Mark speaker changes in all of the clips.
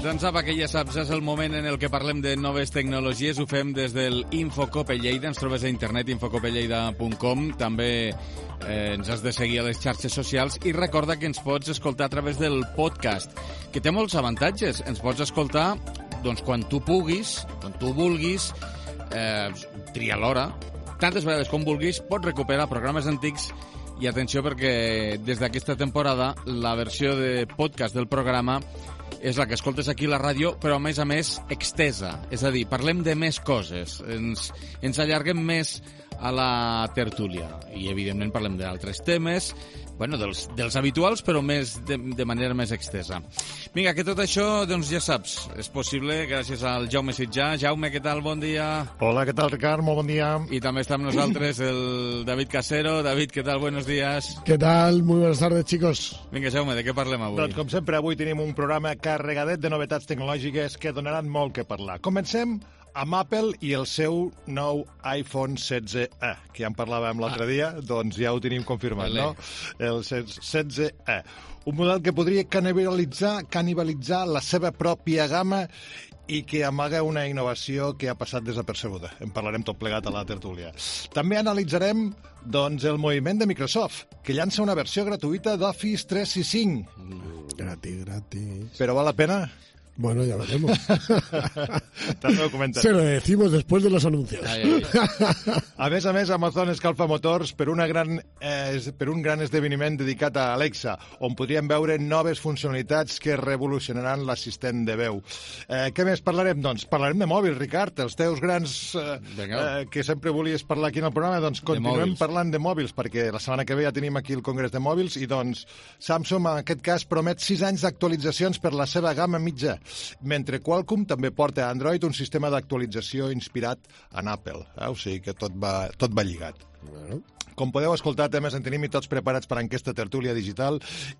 Speaker 1: Doncs apa, que ja saps, és el moment en el que parlem de noves tecnologies. Ho fem des del Infocope Lleida. Ens trobes a internet, infocopelleida.com. També ens has de seguir a les xarxes socials i recorda que ens pots escoltar a través del podcast, que té molts avantatges. Ens pots escoltar doncs, quan tu puguis, quan tu vulguis, tria l'hora, tantes vegades com vulguis, pots recuperar programes antics. I atenció, perquè des d'aquesta temporada la versió de podcast del programa és la que escoltes aquí a la ràdio, però a més extesa. És a dir, parlem de més coses, ens allarguem més a la tertúlia i evidentment parlem d'altres temes, bueno, dels habituals, però més de manera més extesa. Vinga, que tot això, doncs ja saps, és possible gràcies al Jaume Sitjà. Jaume, què tal? Bon dia.
Speaker 2: Hola, què tal, Ricard? Molt bon dia.
Speaker 1: I també està amb nosaltres el David Casero. David, què tal? Buenos días.
Speaker 3: ¿Qué tal? Muy buenas tardes, chicos.
Speaker 1: Vinga, Jaume, de què parlem avui?
Speaker 2: Doncs, com sempre, avui tenim un programa carregadet de novetats tecnològiques que donaran molt que parlar. Comencem amb Apple i el seu nou iPhone 16e, que ja en parlàvem l'altre dia, doncs ja ho tenim confirmat, no? El 16e. Un model que podria canibalitzar la seva pròpia gamma i que amaga una innovació que ha passat desapercebuda. En parlarem tot plegat a la tertúlia. També analitzarem doncs, el moviment de Microsoft, que llança una versió gratuïta d'Office 365.
Speaker 3: Gratis.
Speaker 2: Però val la pena?
Speaker 3: Bueno, ya veremos.
Speaker 2: També ho comentaré.
Speaker 3: Se lo decimos después de los anuncios.
Speaker 2: A més, Amazon escalfa motors per un gran esdeveniment dedicat a Alexa, on podríem veure noves funcionalitats que revolucionaran l'assistent de veu. Què més parlarem? Doncs parlarem de mòbils, Ricard, els teus grans que sempre volies parlar aquí en el programa, doncs continuem parlant de mòbils, perquè la setmana que ve ja tenim aquí el Congrés de Mòbils i doncs Samsung, en aquest cas, promet 6 anys d'actualitzacions per la seva gamma mitja, mentre Qualcomm també porta a Android un sistema d'actualització inspirat en Apple. O sigui que tot va lligat. Com podeu escoltar, temes en tenim i tots preparats per a aquesta tertúlia digital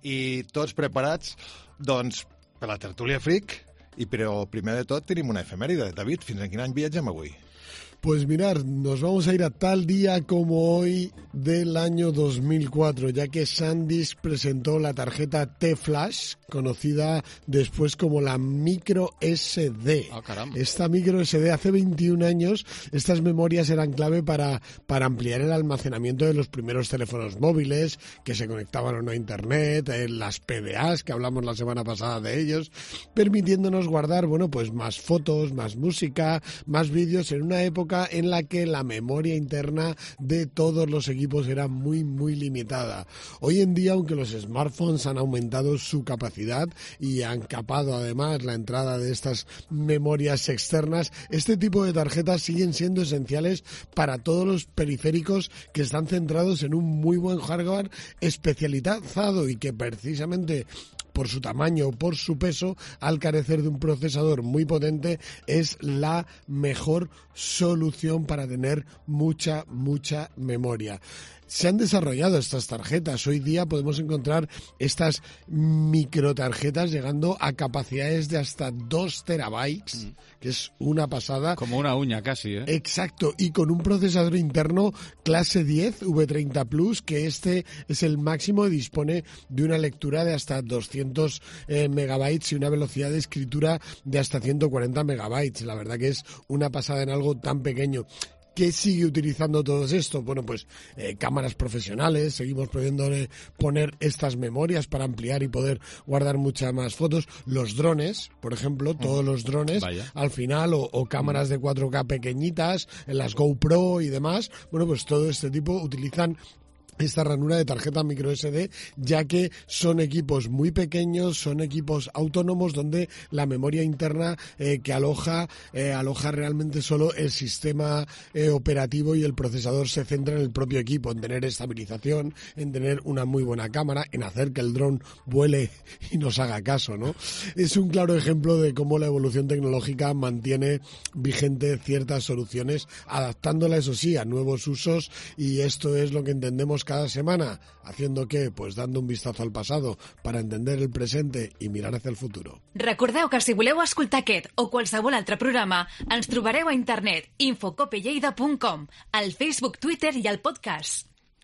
Speaker 2: i tots preparats, doncs, per la tertúlia freak, però primer de tot tenim una efemèride. David, fins a quin any viatgem avui?
Speaker 3: Pues mirar, nos vamos a ir a tal día como hoy del año 2004, ya que SanDisk presentó la tarjeta T-Flash, conocida después como la micro SD.
Speaker 1: Ah, caramba.
Speaker 3: Esta micro SD, hace 21 años, estas memorias eran clave para ampliar el almacenamiento de los primeros teléfonos móviles que se conectaban o no a Internet, las PDAs, que hablamos la semana pasada de ellos, permitiéndonos guardar, bueno, pues más fotos, más música, más vídeos en una época en la que la memoria interna de todos los equipos era muy, muy limitada. Hoy en día, aunque los smartphones han aumentado su capacidad y han capado además la entrada de estas memorias externas, este tipo de tarjetas siguen siendo esenciales para todos los periféricos que están centrados en un muy buen hardware especializado y que precisamente por su tamaño o por su peso, al carecer de un procesador muy potente, es la mejor solución para tener mucha memoria. Se han desarrollado estas tarjetas. Hoy día podemos encontrar estas microtarjetas llegando a capacidades de hasta 2 terabytes, que es una pasada.
Speaker 1: Como una uña casi, ¿eh?
Speaker 3: Exacto, y con un procesador interno clase 10 V30 Plus, que este es el máximo y dispone de una lectura de hasta 200 megabytes y una velocidad de escritura de hasta 140 megabytes. La verdad que es una pasada en algo tan pequeño. ¿Qué sigue utilizando todo esto? Bueno, pues cámaras profesionales, seguimos pudiendo poner estas memorias para ampliar y poder guardar muchas más fotos. Los drones, por ejemplo, todos los drones, al final, o cámaras de 4K pequeñitas, en las GoPro y demás, bueno, pues todo este tipo utilizan esta ranura de tarjeta micro SD, ya que son equipos muy pequeños, son equipos autónomos donde la memoria interna que aloja realmente solo el sistema operativo y el procesador se centra en el propio equipo, en tener estabilización, en tener una muy buena cámara, en hacer que el dron vuele y nos haga caso, ¿no? Es un claro ejemplo de cómo la evolución tecnológica mantiene vigente ciertas soluciones, adaptándola, eso sí, a nuevos usos, y esto es lo que entendemos cada semana, haciendo que, pues dando un vistazo al pasado para entender el presente i mirar hacia el futuro.
Speaker 4: Recordeu que si voleu escoltar aquest o qualsevol altre programa, ens trobareu a internet infocopelleida.com, al Facebook, Twitter i al podcast.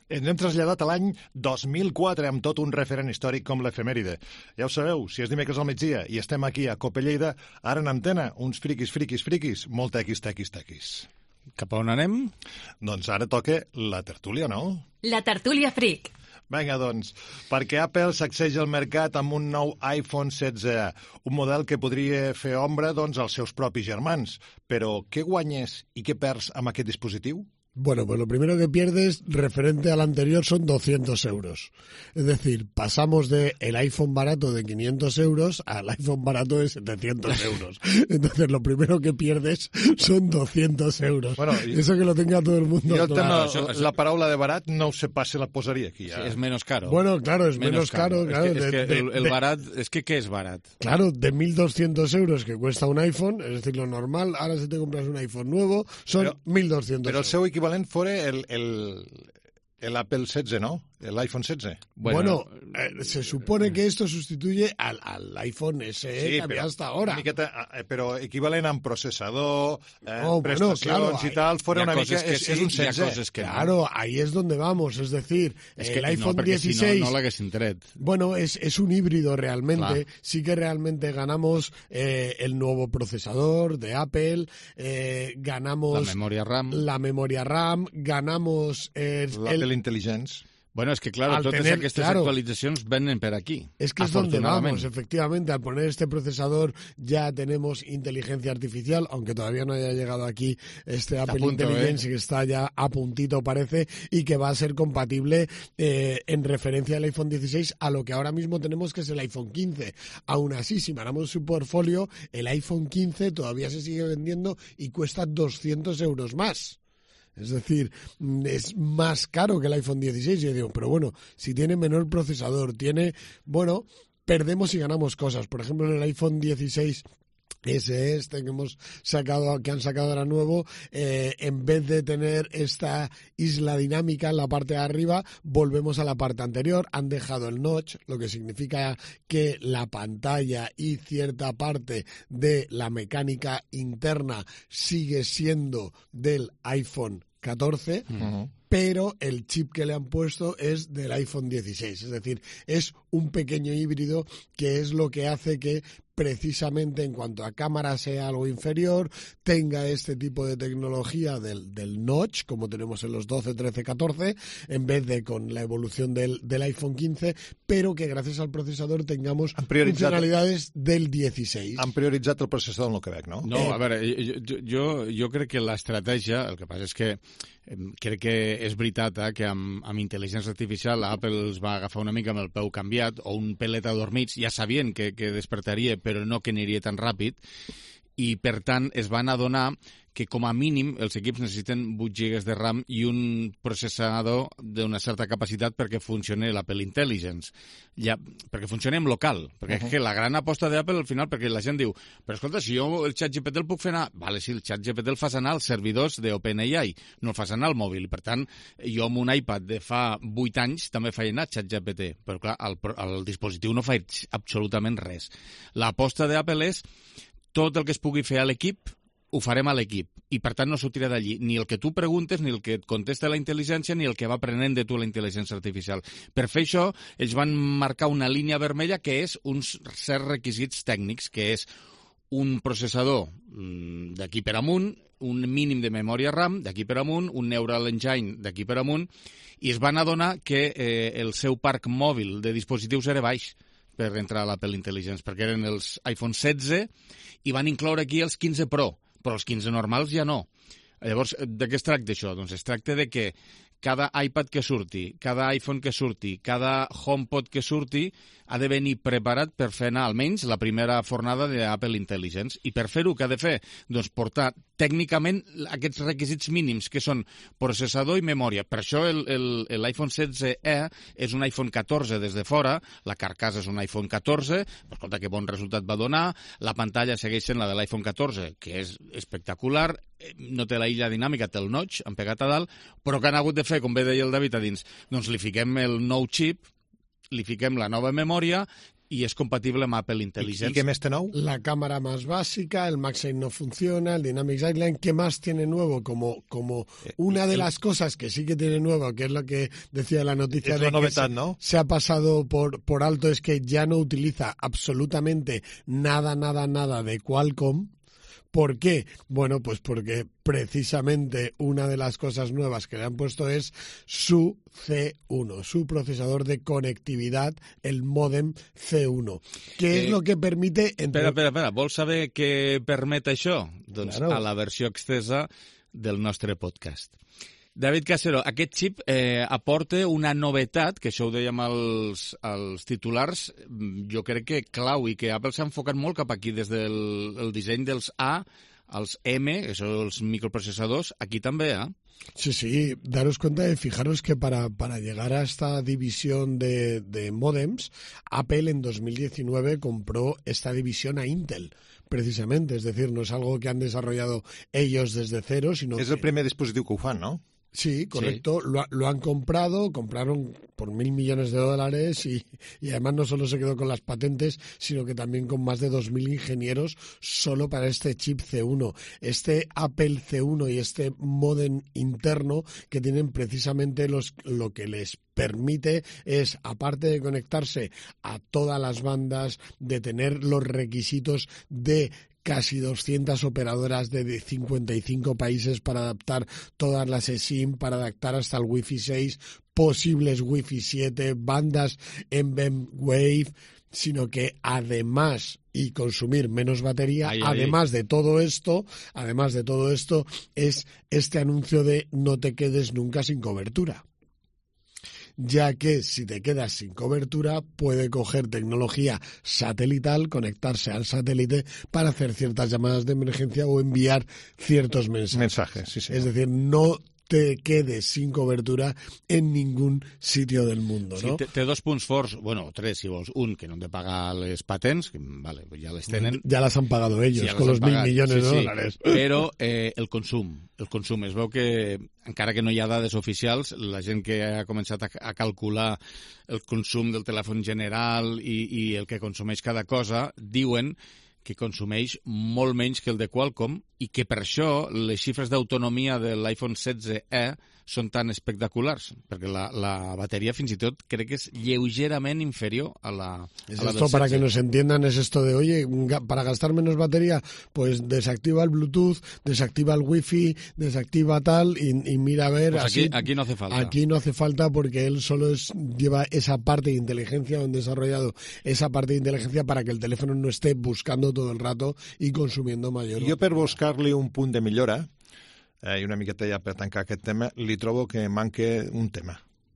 Speaker 2: Ens hem traslladat a l'any 2004 amb tot un referent històric com l'efemèride. Ja ho sabeu, si és dimecres al migdia i estem aquí a Cope Lleida, ara en antena, uns friquis, molt tequis.
Speaker 1: Cap a on anem?
Speaker 2: Doncs ara toca la tertúlia, no?
Speaker 4: La tertúlia fric.
Speaker 2: Vinga, doncs, perquè Apple sacseja el mercat amb un nou iPhone 16, un model que podria fer ombra als seus propis germans. Però què guanyes i què perds amb aquest dispositiu?
Speaker 3: Bueno, pues lo primero que pierdes referente al anterior son 200 euros. Es decir, pasamos de el iPhone barato de 500 euros al iPhone barato de 700 euros. Entonces, lo primero que pierdes son 200 euros.
Speaker 2: Bueno,
Speaker 3: eso que lo tenga todo el mundo.
Speaker 2: Jo
Speaker 3: claro.
Speaker 2: la paraula de barat no ho sé pas si la posaria aquí. Ja.
Speaker 1: Sí, es menos caro.
Speaker 3: Bueno, claro, es menos caro. Claro,
Speaker 1: el barat... Es que, ¿qué es barat?
Speaker 3: Claro, de 1.200 euros que cuesta un iPhone, es decir, lo normal, ahora si te compras un iPhone nuevo, son 1.200
Speaker 2: Però el
Speaker 3: euros.
Speaker 2: seu equivalent fora el Apple 16, ¿no? El iPhone 16.
Speaker 3: Bueno, se supone que esto sustituye al iPhone SE que había hasta ahora.
Speaker 2: Però equivalent amb processador,
Speaker 3: bueno,
Speaker 2: prestacions
Speaker 3: claro,
Speaker 2: y tal, fuera una mica...
Speaker 1: Que sí,
Speaker 2: és un 16.
Speaker 1: coses que
Speaker 3: Claro, ahí es donde vamos, es decir,
Speaker 1: que
Speaker 3: el iPhone
Speaker 1: no,
Speaker 3: 16...
Speaker 1: Si no l'haguessin tret.
Speaker 3: Bueno, es un híbrido realmente.
Speaker 1: Claro.
Speaker 3: Sí que realmente ganamos el nuevo procesador de Apple, ganamos...
Speaker 1: La memoria RAM.
Speaker 3: Ganamos...
Speaker 2: L'Apple Intelligence.
Speaker 1: Bueno, es que claro, totes aquestes actualitzacions venen per aquí.
Speaker 3: Es que es donde vamos, efectivamente. Al poner este procesador ya tenemos inteligencia artificial, aunque todavía no haya llegado aquí este Apple Intelligence, que está ya a puntito parece, y que va a ser compatible en referencia al iPhone 16 a lo que ahora mismo tenemos, que es el iPhone 15. Aún así, si miramos su portfolio, el iPhone 15 todavía se sigue vendiendo y cuesta 200 euros más. Es decir, es más caro que el iPhone 16. Yo digo, pero bueno, si tiene menor procesador, bueno, perdemos y ganamos cosas. Por ejemplo, en el iPhone 16 SE que han sacado ahora nuevo, en vez de tener esta isla dinámica en la parte de arriba, volvemos a la parte anterior. Han dejado el notch, lo que significa que la pantalla y cierta parte de la mecánica interna sigue siendo del iPhone 14, pero el chip que le han puesto es del iPhone 16. Es decir, es un pequeño híbrido que es lo que hace que precisamente en cuanto a cámara sea algo inferior, tenga este tipo de tecnología del notch, como tenemos en los 12, 13, 14, en vez de con la evolución del iPhone 15, pero que gracias al procesador tengamos funcionalidades del 16.
Speaker 2: Han prioritzat el processador en el Quebec, no?
Speaker 1: No, a veure, jo crec que l'estratègia, el que passa és que crec que és veritat que amb intel·ligència artificial Apple es va agafar una mica amb el peu canviat, o un pelet adormits, ja sabien que despertaria, però no que aniria tan ràpid, i per tant es van adonar que com a mínim els equips necessiten 8 GB de RAM i un processador d'una certa capacitat perquè funcioni l'Apple Intelligence, perquè funcioni en local, perquè és que la gran aposta d'Apple al final, perquè la gent diu, però escolta, si jo el ChatGPT el puc fer anar, vale, sí, el ChatGPT el fas anar als servidors d'OpenAI, no el fas anar al mòbil, per tant, jo amb un iPad de fa 8 anys també faig anar ChatGPT, però clar, el dispositiu no faig absolutament res. L'aposta d'Apple és tot el que es pugui fer a l'equip, ho farem a l'equip, i per tant no sortirà d'allí ni el que tu preguntes, ni el que et contesta la intel·ligència, ni el que va aprenent de tu la intel·ligència artificial. Per fer això, ells van marcar una línia vermella que és uns certs requisits tècnics, que és un processador d'aquí per amunt, un mínim de memòria RAM d'aquí per amunt, un Neural Engine d'aquí per amunt, i es van adonar que el seu parc mòbil de dispositius era baix per entrar a l'Apple Intelligence, perquè eren els iPhone 16 i van incloure aquí els 15 Pro, però els 15 normals ja no. Llavors, de què es tracta això? Doncs es tracta de que cada iPad que surti, cada iPhone que surti, cada HomePod que surti, ha de venir preparat per fer anar almenys la primera fornada d'Apple Intelligence. I per fer-ho, què ha de fer? Doncs portar tècnicament aquests requisits mínims, que són processador i memòria. Per això l'iPhone 16e és un iPhone 14 des de fora, la carcassa és un iPhone 14, però escolta, que bon resultat va donar, la pantalla segueix sent la de l'iPhone 14, que és espectacular, no té la illa dinàmica, té el notch, han pegat a dalt, però que han hagut de fer, com bé deia el David a dins, doncs li fiquem el nou xip, li fiquem la nova memòria, i és compatible amb Apple Intelligence.
Speaker 2: ¿Y qué mes té nou?
Speaker 3: La cámara más básica, el MagSafe no funciona, el Dynamic Island, ¿qué más tiene nuevo? Como una de las cosas que sí que tiene nuevo, que es lo que decía la noticia
Speaker 2: Es
Speaker 3: de
Speaker 2: la
Speaker 3: que
Speaker 2: novedad, ¿no?
Speaker 3: se ha pasado por alto, es que ya no utiliza absolutamente nada de Qualcomm. ¿Por qué? Bueno, pues porque precisamente una de las cosas nuevas que le han puesto es su C1, su procesador de conectividad, el mòdem C1. ¿Qué es lo que permite...
Speaker 1: Espera. Vols saber què permet això? Doncs
Speaker 3: Claro.
Speaker 1: a la versió extensa del nostre podcast. David Casero, aquest xip aporta una novetat, que això ho dèiem als titulars, jo crec que clau, i que Apple s'ha enfocat molt cap aquí, des del disseny dels A als M, que són els microprocesadors, aquí també,
Speaker 3: Sí, daros cuenta de fijaros que para llegar a esta división de módems, Apple en 2019 compró esta división a Intel, precisamente. Es decir, no es algo que han desarrollado ellos desde cero, sino
Speaker 2: És
Speaker 3: que...
Speaker 2: el primer dispositiu que ho fan, no?
Speaker 3: Sí, correcto. Sí. Lo han comprado, compraron por $1.000 millones y además no solo se quedó con las patentes, sino que también con más de 2.000 ingenieros solo para este chip C1. Este Apple C1 y este módem interno que tienen precisamente lo que les permite es, aparte de conectarse a todas las bandas, de tener los requisitos de casi 200 operadoras de 55 países para adaptar todas las eSIM, para adaptar hasta el Wi-Fi 6, posibles Wi-Fi 7, bandas en Wave, sino que además y consumir menos batería, además de todo esto, es este anuncio de no te quedes nunca sin cobertura. Ya que si te quedas sin cobertura puede coger tecnología satelital, conectarse al satélite para hacer ciertas llamadas de emergencia o enviar ciertos mensajes.
Speaker 2: Sí.
Speaker 3: Es decir, no te quedes sin cobertura en ningún sitio del mundo, no?
Speaker 1: Sí, té dos punts forts, bueno, tres, si vols. Un, que no han de pagar les patents, que vale, ja les tenen.
Speaker 3: Ya las han pagado ellos, sí, con los $1.000 millones de dólares.
Speaker 1: Però el consum. Es veu que, encara que no hi ha dades oficials, la gent que ha començat a calcular el consum del telèfon general i el que consumeix cada cosa, diuen que consumeix molt menys que el de Qualcomm i que per això les xifres d'autonomia de l'iPhone 16e són tan espectaculars, perquè la batería fins i tot crec que és lleugerament inferior a la
Speaker 3: del 16. Para que nos entiendan, es esto de, oye, para gastar menos batería, pues desactiva el Bluetooth, desactiva el Wi-Fi, desactiva tal, y mira a ver...
Speaker 1: Pues
Speaker 3: así,
Speaker 1: aquí no hace falta.
Speaker 3: Aquí no hace falta porque él solo lleva esa parte de inteligencia, o han desarrollado esa parte de inteligencia para que el teléfono no esté buscando todo el rato i consumiendo mayor.
Speaker 2: Jo, per buscar-li un punt de millora, i una miqueta ja per tancar aquest tema, li trobo que manca un tema.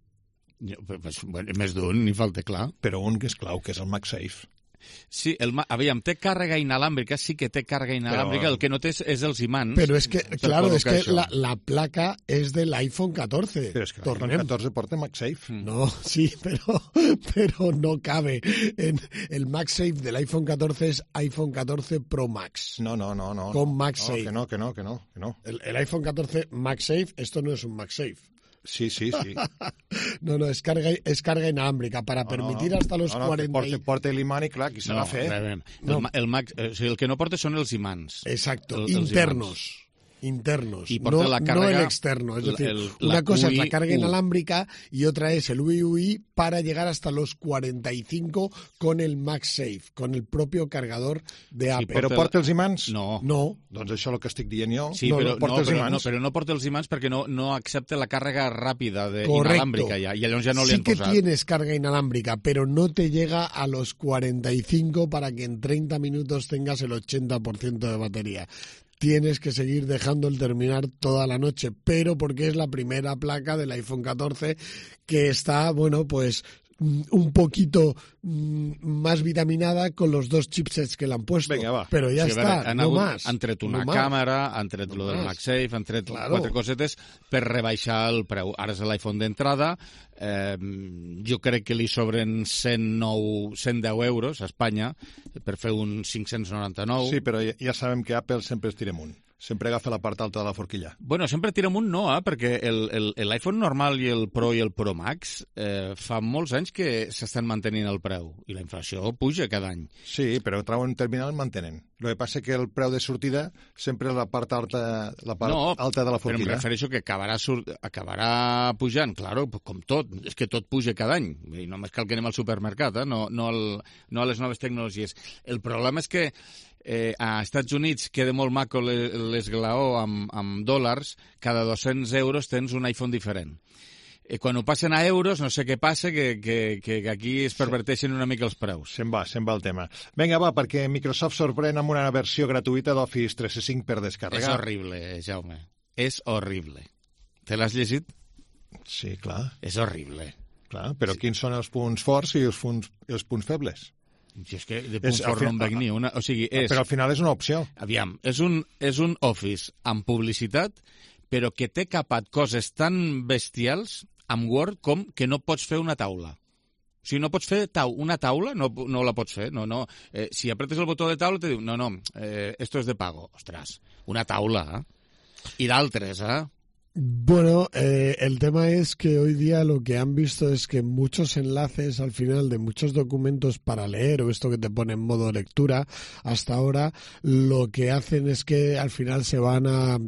Speaker 1: Més d'un, ni falta, clar.
Speaker 2: Però un que és clau, que és el MagSafe.
Speaker 1: Sí, aviam, té càrrega inalàmbrica, sí que té càrrega inalàmbrica, el que no té és els imants.
Speaker 3: Pero es que, claro, es que la placa es del iPhone 14.
Speaker 2: Pero es que el iPhone 14 porta MagSafe.
Speaker 3: No, sí, pero no cabe. En el MagSafe del iPhone 14 es iPhone 14 Pro Max.
Speaker 2: No.
Speaker 3: Con MagSafe.
Speaker 2: No, que no.
Speaker 3: El iPhone 14 MagSafe, esto no es un MagSafe.
Speaker 2: Sí.
Speaker 3: No, es carga inalámbrica para permitir hasta los 40...
Speaker 2: Porta l'imant i clar, qui se l'ha fet?
Speaker 1: El que no porta són els imants.
Speaker 3: Exacto, internos.
Speaker 1: Y porta la carga,
Speaker 3: no el externo. Es decir, una cosa es la carga inalámbrica y otra es el UI para llegar hasta los 45 con el MagSafe, con el propio cargador de Apple.
Speaker 2: Però porta els imants?
Speaker 1: No.
Speaker 2: Doncs això és el que estic dient jo.
Speaker 1: Sí, però no porta els imants perquè no accepta la càrrega ràpida inalàmbrica ja, i llavors ja no li han posat.
Speaker 3: Sí que tienes carga inalámbrica, pero no te llega a los 45 para que en 30 minutos tengas el 80% de batería. Tienes que seguir dejando el terminar toda la noche, pero porque es la primera placa del iPhone 14 que está, bueno, pues un poquito más vitaminada con los dos chipsets que le han puesto.
Speaker 2: Venga, va.
Speaker 3: Però ja està, no más.
Speaker 1: Han tret una càmera, han tret lo del MagSafe, han tret 4 cosetes per rebaixar el preu. Ara és l'iPhone d'entrada, jo crec que li sobren 110 euros a Espanya per fer un 599.
Speaker 2: Sí, però ja sabem que Apple sempre es tira amunt. Sempre agafa la part alta de la forquilla.
Speaker 1: Bueno, sempre tira amunt no, perquè l'iPhone normal i el Pro i el Pro Max fa molts anys que s'estan mantenint el preu i la inflació puja cada any.
Speaker 2: Sí, però trauen terminal mantenen. El que passa que el preu de sortida sempre és la part alta de la
Speaker 1: però
Speaker 2: forquilla.
Speaker 1: em refereixo que acabarà pujant, claro, com tot. És que tot puja cada any. I només cal que anem al supermercat, no a les noves tecnologies. El problema és que a Estats Units queda molt maco l'esglaó amb dòlars, cada 200 euros tens un iPhone diferent. Quan ho passen a euros, no sé què passa, que aquí es perverteixen una mica els preus.
Speaker 2: Se'n va el tema. Vinga, va, perquè Microsoft sorprèn amb una versió gratuïta d'Office 365 per descarregar.
Speaker 1: És horrible, Jaume. És horrible. Te l'has llegit?
Speaker 2: Sí, clar.
Speaker 1: És horrible.
Speaker 2: Clar, però sí. Quins són els punts forts i els punts febles?
Speaker 1: Si és que de punts forts no en veig ni una. O sigui,
Speaker 2: però al final és una opció.
Speaker 1: Aviam, és un Office amb publicitat, però que té capat coses tan bestials amb Word com que no pots fer una taula. O sigui, no pots fer una taula, no la pots fer. No. Si apretes el botó de taula te diu, no, esto es de pago. Ostres, una taula, I d'altres,
Speaker 3: Bueno, el tema es que hoy día lo que han visto es que muchos enlaces al final de muchos documentos para leer o esto que te pone en modo lectura, hasta ahora lo que hacen es que al final se van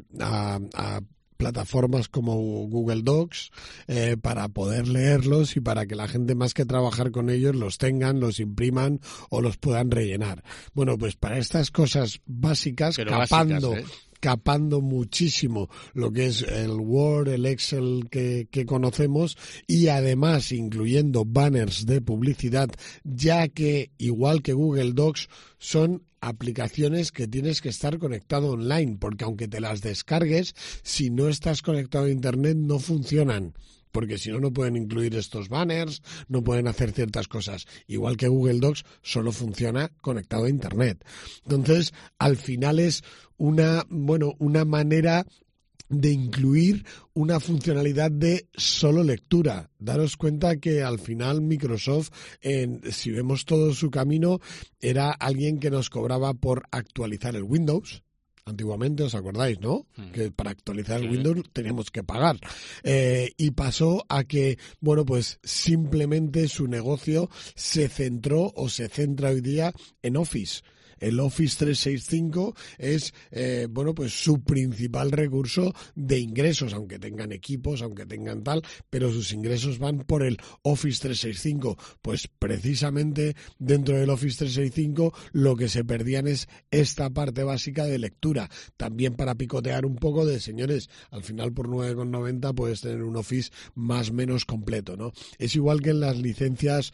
Speaker 3: a plataformas como Google Docs para poder leerlos y para que la gente más que trabajar con ellos los tengan, los impriman o los puedan rellenar. Bueno, pues para estas cosas básicas, capando muchísimo lo que es el Word, el Excel que conocemos y además incluyendo banners de publicidad, ya que igual que Google Docs son aplicaciones que tienes que estar conectado online, porque aunque te las descargues, si no estás conectado a Internet no funcionan. Porque si no, no pueden incluir estos banners, no pueden hacer ciertas cosas. Igual que Google Docs, solo funciona conectado a Internet. Entonces, al final es una manera de incluir una funcionalidad de solo lectura. Daros cuenta que al final Microsoft, si vemos todo su camino, era alguien que nos cobraba por actualizar el Windows. Antiguamente, ¿os acordáis, no? Que para actualizar el Windows teníamos que pagar. Y pasó a que, pues simplemente su negocio se centró o se centra hoy día en Office. El Office 365 es, pues su principal recurso de ingresos, aunque tengan equipos, aunque tengan tal, pero sus ingresos van por el Office 365. Pues precisamente dentro del Office 365 lo que se perdían es esta parte básica de lectura. También para picotear un poco de, señores, al final por 9,90 puedes tener un Office más o menos completo, ¿no? Es igual que en las licencias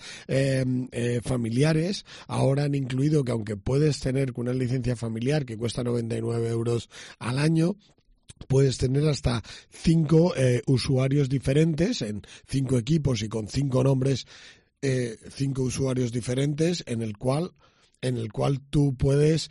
Speaker 3: familiares, ahora han incluido que aunque puedes tener una licencia familiar que cuesta 99 euros al año, puedes tener hasta 5 usuarios diferentes en 5 equipos y con 5 nombres, 5 usuarios diferentes en el cual tú puedes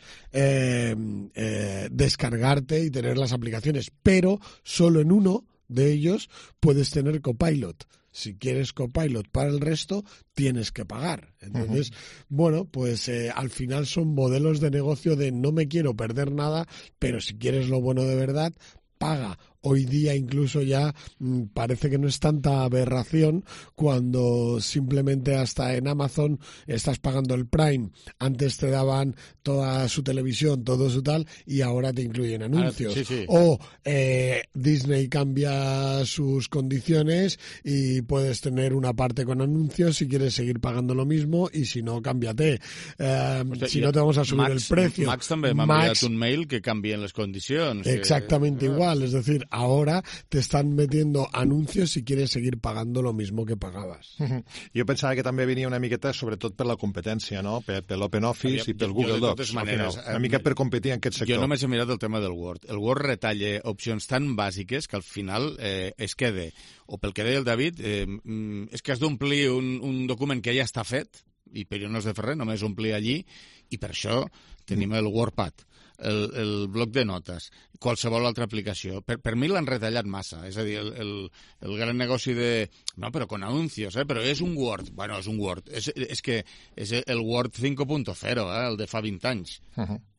Speaker 3: descargarte y tener las aplicaciones, pero solo en uno de ellos puedes tener Copilot. Si quieres Copilot para el resto, tienes que pagar. Entonces, pues al final son modelos de negocio de no me quiero perder nada, pero si quieres lo bueno de verdad, paga. Hoy día incluso ya parece que no es tanta aberración cuando simplemente hasta en Amazon estás pagando el Prime. Antes te daban toda su televisión, todo su tal, y ahora te incluyen anuncios. Sí. O Disney cambia sus condiciones y puedes tener una parte con anuncios si quieres seguir pagando lo mismo, y si no, cámbiate. Si no, te vamos a subir el precio.
Speaker 1: Max també m'ha enviat un mail que canvien les condicions.
Speaker 3: Exactamente igual, es decir, ahora te están metiendo anuncios si quieres seguir pagando lo mismo que pagabas.
Speaker 2: Jo pensava que també venia una miqueta, sobretot per la competència, no? Per l'OpenOffice i pel Google Docs. Una mica per competir en aquest sector.
Speaker 1: Jo només he mirat el tema del Word. El Word retalla opcions tan bàsiques que al final es queda, o pel que deia el David, és que has d'omplir un document que ja està fet, i per no has de fer res, només omplir allí, i per això tenim el WordPad. El bloc de notes, qualsevol altra aplicació. Per mi l'han retallat massa. És a dir, el gran negoci de... No, però con anuncios, però és un Word. Bueno, és un Word. És que és el Word 5.0, el de fa 20 anys.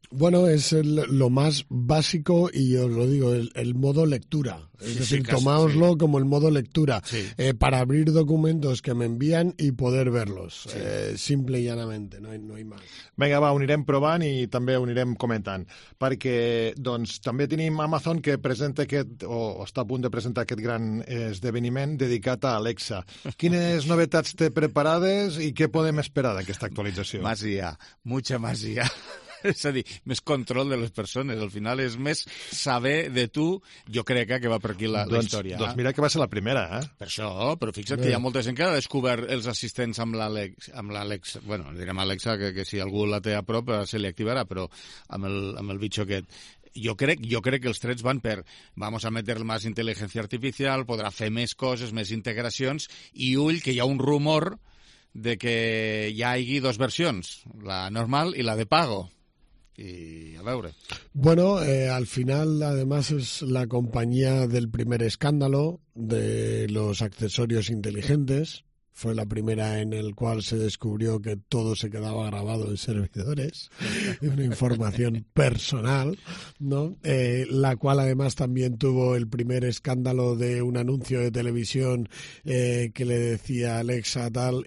Speaker 3: Bueno, es lo más básico y os lo digo, el modo lectura. Es decir, tomáoslo como el modo lectura para abrir documentos que me envían y poder verlos. Simple i llanamente, no hay más.
Speaker 2: Vinga, va, ho anirem provant i també ho anirem comentant. Perquè, doncs, també tenim Amazon que presenta o està a punt de presentar aquest gran esdeveniment dedicat a Alexa. Quines novetats té preparades i què podem esperar d'aquesta actualització?
Speaker 1: Más IA, mucha más IA. És a dir, més control de les persones. Al final és més saber de tu. Jo crec que va per aquí la història.
Speaker 2: Doncs mira que va ser la primera,
Speaker 1: Per això, però fixa't que hi ha molta gent que ha descobert els assistents amb l'Alexa. Bueno, direm Alexa, que si algú la té a prop se li activarà, però amb el bitxo aquest. Jo crec que els trets van per vamos a meter más inteligencia artificial, podrà fer més coses, més integracions, i ull, que hi ha un rumor de que hi hagi dos versions, la normal i la de pago. Y a veure.
Speaker 3: Bueno, al final, además, es la compañía del primer escándalo de los accesorios inteligentes. Fue la primera en el cual se descubrió que todo se quedaba grabado en servidores, una información personal, ¿no? La cual además también tuvo el primer escándalo de un anuncio de televisión que le decía Alexa tal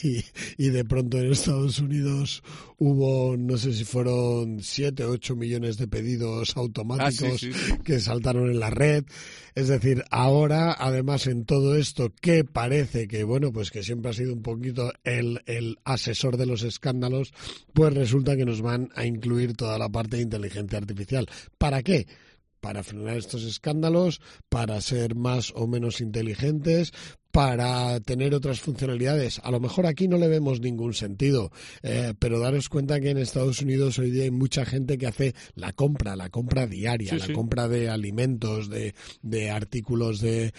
Speaker 3: y de pronto en Estados Unidos hubo, no sé si fueron 7 o 8 millones de pedidos automáticos que saltaron en la red. Es decir, ahora, además, en todo esto que parece que, bueno, pues que siempre ha sido un poquito el asesor de los escándalos, pues resulta que nos van a incluir toda la parte de inteligencia artificial. ¿Para qué? Para frenar estos escándalos, para ser más o menos inteligentes, para tener otras funcionalidades. A lo mejor aquí no le vemos ningún sentido, pero daros cuenta que en Estados Unidos hoy día hay mucha gente que hace la compra diaria, la compra de alimentos, de artículos de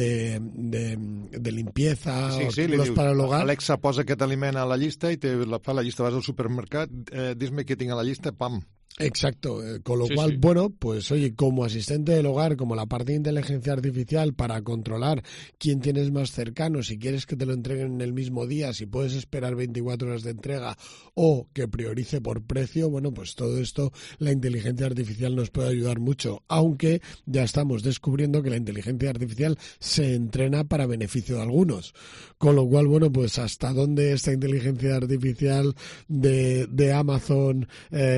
Speaker 3: limpieza, artículos para el hogar.
Speaker 2: Alexa posa aquest aliment a la llista i fa la llista, vas al supermercat, dis-me què tinc a la llista, pam.
Speaker 3: Exacto, con lo cual, bueno, pues oye, como asistente del hogar, como la parte de inteligencia artificial para controlar quién tienes más cercano, si quieres que te lo entreguen en el mismo día, si puedes esperar 24 horas de entrega o que priorice por precio, bueno, pues todo esto la inteligencia artificial nos puede ayudar mucho, aunque ya estamos descubriendo que la inteligencia artificial se entrena para beneficio de algunos, con lo cual, bueno, pues hasta dónde esta inteligencia artificial de Amazon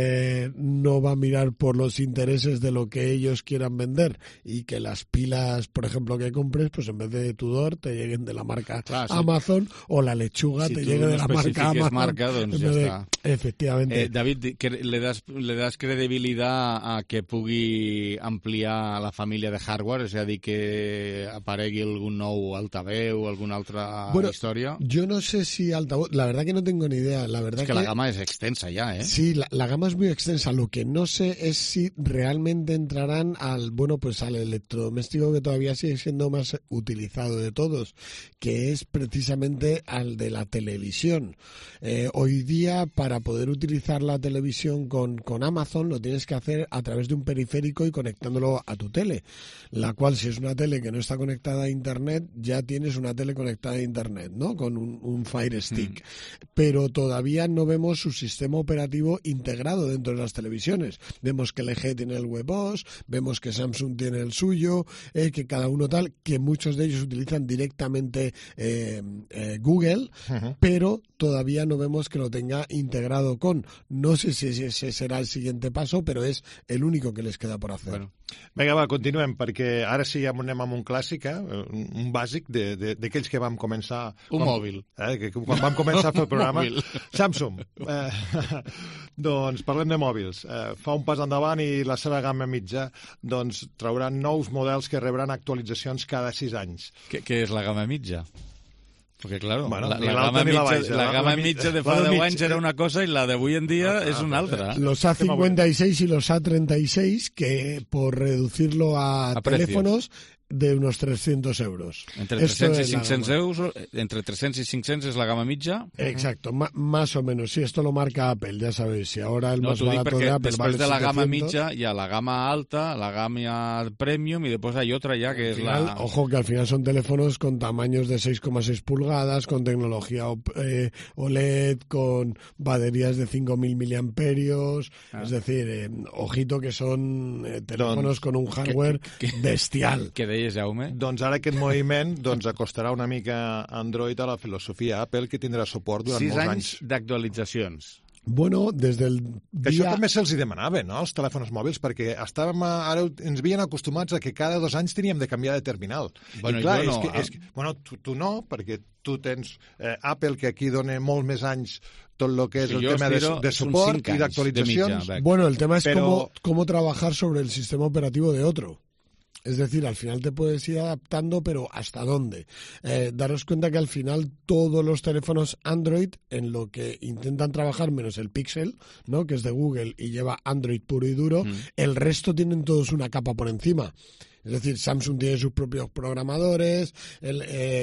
Speaker 3: no va a mirar por los intereses de lo que ellos quieran vender y que las pilas, por ejemplo, que compres, pues en vez de Tudor te lleguen de la marca Amazon o la lechuga te llegue de la marca Amazon.
Speaker 1: Marca, doncs ja està.
Speaker 3: Efectivamente.
Speaker 1: David, le das credibilitat a que pugui ampliar la família de hardware, és a dir, que aparegui algun nou altaveu o alguna altra història?
Speaker 3: Yo no sé si altavoz, la verdad que no tengo ni idea. La verdad
Speaker 1: es que la gama es extensa ya, ¿eh?
Speaker 3: Sí, la gama es muy extensa. Lo que no sé es si realmente entrarán al electrodoméstico que todavía sigue siendo más utilizado de todos, que es precisamente al de la televisión. Hoy día, para poder utilizar la televisión con Amazon, lo tienes que hacer a través de un periférico y conectándolo a tu tele, la cual, si es una tele que no está conectada a Internet, ya tienes una tele conectada a Internet, ¿no? Con un Fire Stick. Pero todavía no vemos su sistema operativo integrado dentro de las televisiones. Vemos que LG tiene el WebOS, vemos que Samsung tiene el suyo, que cada uno tal, que muchos de ellos utilizan directamente Google, pero todavía no vemos que lo tenga integrado con. No sé si ese será el siguiente paso, però és l'únic que les queda por hacer.
Speaker 2: Bueno. Vinga, va, continuem, perquè ara sí ja anem amb un clàssic, un bàsic d'aquells que vam començar...
Speaker 1: mòbil.
Speaker 2: Quan vam començar a fer el programa. Samsung. Doncs parlem de mòbils. Fa un pas endavant i la seva gamma mitja doncs trauran nous models que rebran actualitzacions cada 6 anys.
Speaker 1: Què és la gamma mitja? Porque claro,
Speaker 2: bueno,
Speaker 1: la gama mitja de fa 10 anys era una cosa y la de hoy en día es una altra.
Speaker 3: Los A56 y los A36, que por reducirlo a teléfonos de unos 300 euros.
Speaker 1: Entre 300 y 500 euros, entre 300 y 500 es la gama mitja.
Speaker 3: Exacto, más o menos. Sí, esto lo marca Apple, ya sabéis. Si ahora el más barato de Apple
Speaker 1: después
Speaker 3: vale
Speaker 1: de la
Speaker 3: 700,
Speaker 1: gama mitja hi ha la gama alta, la gama premium y después hay otra ya que es la...
Speaker 3: Ojo, que al final son teléfonos con tamaños de 6,6 pulgadas, con tecnología OLED, con baterías de 5.000 miliamperios. Es decir, ojito que son teléfonos con un hardware bestial.
Speaker 1: Què deies, Jaume?
Speaker 2: Doncs ara aquest moviment acostarà una mica Android a la filosofia Apple, que tindrà suport durant molts anys.
Speaker 1: 6 anys d'actualitzacions.
Speaker 3: Bueno, des del dia...
Speaker 2: Això també se'ls demanava, no?, els telèfons mòbils, perquè ara ens havien acostumats a que cada 2 anys teníem de canviar de terminal.
Speaker 1: Bueno,
Speaker 2: i clar,
Speaker 1: jo no.
Speaker 2: Bueno, tu no, perquè tu tens Apple, que aquí dona molts més anys tot el que és el tema de suport i d'actualitzacions.
Speaker 3: Bueno, el tema es cómo trabajar sobre el sistema operativo de otro. Es decir, al final te puedes ir adaptando, pero ¿hasta dónde? Daros cuenta que al final todos los teléfonos Android, en lo que intentan trabajar, menos el Pixel, ¿no?, que es de Google y lleva Android puro y duro, el resto tienen todos una capa por encima. Es decir, Samsung tiene sus propios programadores, el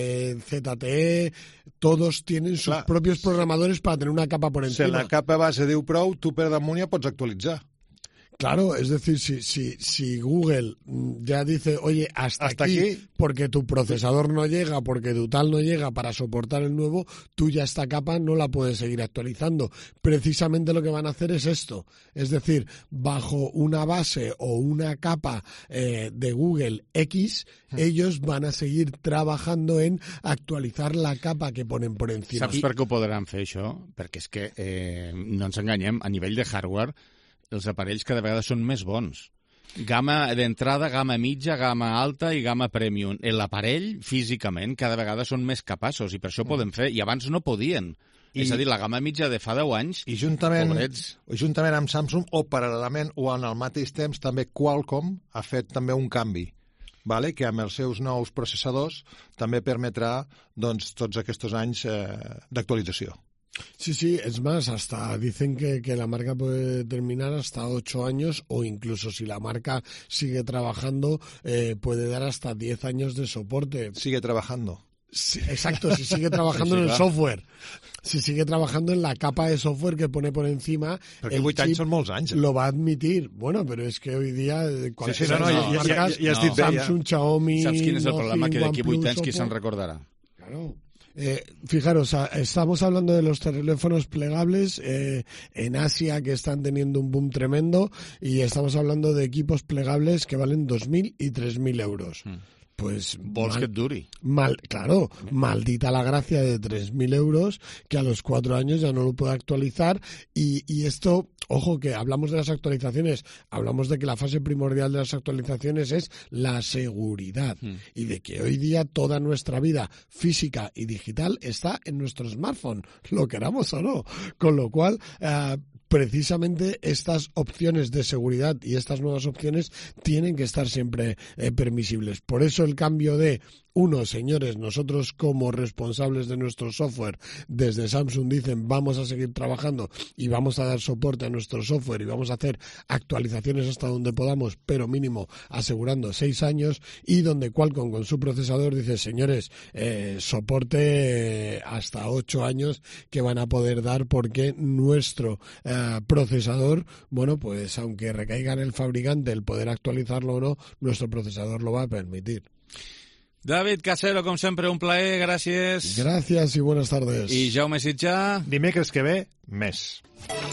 Speaker 3: ZTE, todos tienen sus propios programadores para tener una capa por encima.
Speaker 2: Si la capa base diu prou, tu per damunt ja pots actualitzar.
Speaker 3: Claro, es decir, si Google ya dice, oye, hasta aquí, porque tu procesador no llega, porque tu tal no llega para soportar el nuevo, tú ya esta capa no la puedes seguir actualizando. Precisamente lo que van a hacer es esto. Es decir, bajo una base o una capa de Google X, ellos van a seguir trabajando en actualitzar la capa que ponen por encima.
Speaker 1: Saps per què ho podran fer, això? Perquè és que, no ens enganyem, a nivell de hardware, els aparells cada vegada són més bons. Gama d'entrada, gama mitja, gama alta i gama premium. L'aparell, físicament, cada vegada són més capaços i per això poden fer, i abans no podien. És a dir, la gama mitja de fa 10 anys,
Speaker 2: I juntament amb Samsung, o paral·lelament o en el mateix temps, també Qualcomm ha fet també un canvi, vale? Que amb els seus nous processadors també permetrà tots aquests anys d'actualització.
Speaker 3: Sí, es más, hasta dicen que la marca puede terminar hasta 8 años o incluso si la marca sigue trabajando puede dar hasta 10 años de soporte.
Speaker 2: Sigue trabajando.
Speaker 3: Sí, exacto, si sigue trabajando en el software. Si sigue trabajando en la capa de software que pone por encima,
Speaker 2: perquè 8 anys són molts anys.
Speaker 3: Lo va a admitir. Bueno, pero es que hoy día
Speaker 2: marcas,
Speaker 3: Samsung, Xiaomi...
Speaker 1: Saps quin és el problema? Que d'aquí 8 anys qui se'n recordarà?
Speaker 3: Claro. Fijaros, estamos hablando de los teléfonos plegables en Asia, que están teniendo un boom tremendo, y estamos hablando de equipos plegables que valen 2.000 y 3.000 euros. Pues
Speaker 1: vols que et duri.
Speaker 3: Claro, maldita la gracia de 3.000 euros que a los 4 años ya no lo puede actualizar y esto, ojo, que hablamos de las actualizaciones, hablamos de que la fase primordial de las actualizaciones es la seguridad y de que hoy día toda nuestra vida física y digital está en nuestro smartphone, lo queramos o no, con lo cual... precisamente estas opciones de seguridad y estas nuevas opciones tienen que estar siempre permisibles. Por eso el cambio de señores, nosotros como responsables de nuestro software desde Samsung dicen vamos a seguir trabajando y vamos a dar soporte a nuestro software y vamos a hacer actualizaciones hasta donde podamos, pero mínimo asegurando 6 años, y donde Qualcomm con su procesador dice señores, soporte hasta 8 años que van a poder dar porque nuestro procesador, bueno, pues aunque recaiga en el fabricante el poder actualizarlo o no, nuestro procesador lo va a permitir.
Speaker 1: David Casero, com sempre, un plaer, gràcies.
Speaker 3: Gràcies i buenas tardes.
Speaker 1: I Jaume Sitjà.
Speaker 2: Dimecres que ve, més.